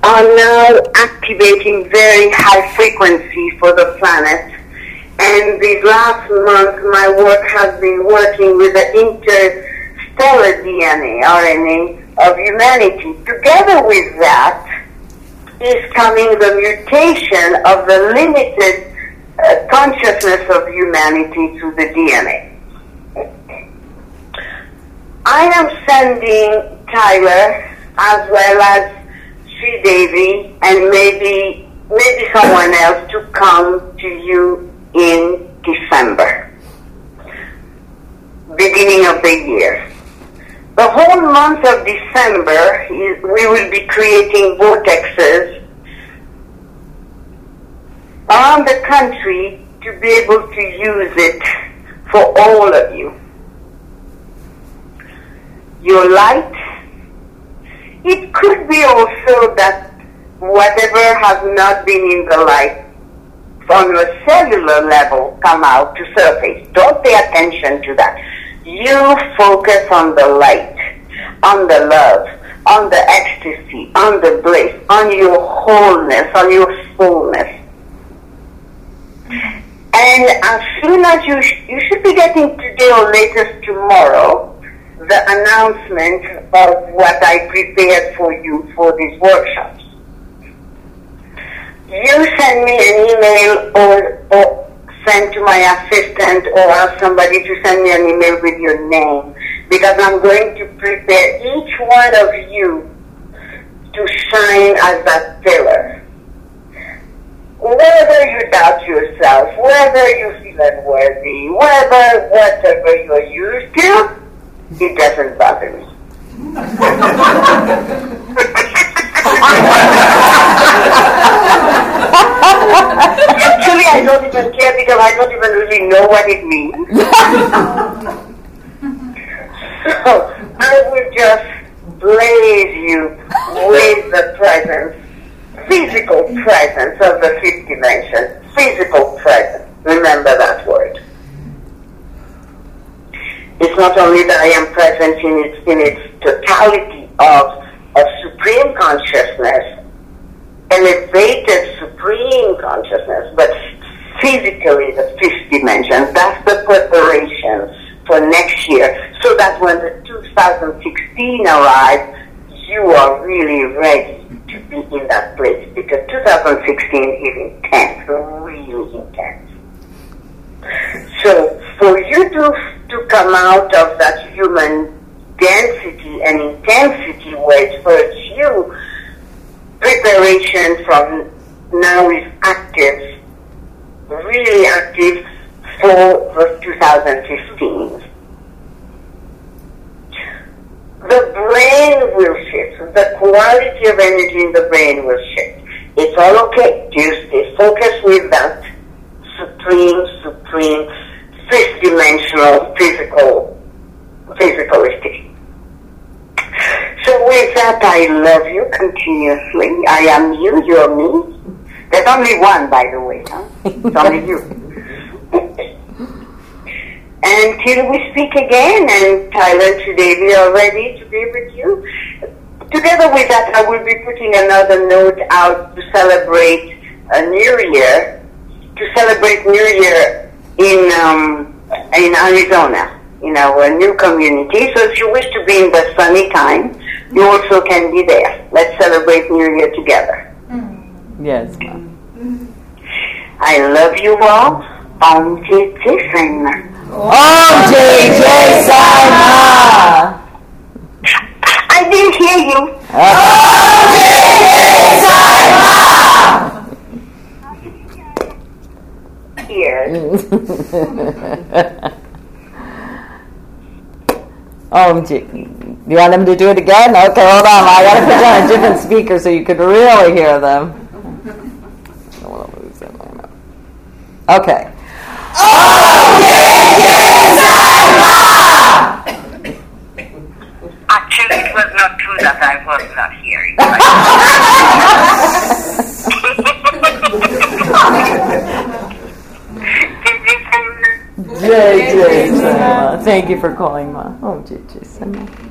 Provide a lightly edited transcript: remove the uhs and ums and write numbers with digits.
are now activating very high frequency for the planet. And this last month, my work has been working with the interstellar DNA, RNA of humanity. Together with that is coming the mutation of the limited consciousness of humanity to the DNA. I am sending Tyler as well as Sri Devi and maybe someone else to come to you in December, beginning of the year. The whole month of December, we will be creating vortexes around the country to be able to use it for all of you. Your light. It could be also that whatever has not been in the light from a cellular level come out to surface. Don't pay attention to that. You focus on the light, on the love, on the ecstasy, on the bliss, on your wholeness, on your fullness. And as soon as you should be getting today or latest tomorrow, the announcement of what I prepared for you for these workshops. You send me an email or send to my assistant or ask somebody to send me an email with your name, because I'm going to prepare each one of you to shine as that pillar. Whether you doubt yourself, whether you feel unworthy, whatever you're used to, it doesn't bother me. Actually, I don't even care because I don't even really know what it means. So I will just blaze you with the presence, physical presence of the fifth dimension. Physical presence. Remember that word. It's not only that I am present in its totality of supreme consciousness, elevated supreme consciousness, but physically the fifth dimension. That's the preparation for next year, so that when the 2016 arrives, you are really ready to be in that place, because 2016 is intense, really intense. So for you to come out of that human density and intensity where it hurts you, preparation from now is active, really active for 2015. The brain will shift. The quality of energy in the brain will shift. It's all okay. Just stay focused with that supreme, fifth dimensional physicalistic. So with that, I love you continuously. I am you, you're me. There's only one, by the way, huh? It's only you. Until we speak again, and Tyler and today we are ready to be with you. Together with that, I will be putting another note out to celebrate a New Year, in Arizona, in our new community. So if you wish to be in the sunny time, you also can be there. Let's celebrate New Year together. Yes. I love you all. Om Jai Sama. Om Jai Sama. I didn't hear you. Om Jai Sama. Here. Om Jai. Do you want them to do it again? Okay, hold on. I got to put you on a different speaker so you could really hear them. I don't want to lose them. Okay. Actually, it was not true that I was not hearing. Jai Jai Sama. Thank you for calling, Ma. Oh, Jai Jai Sama.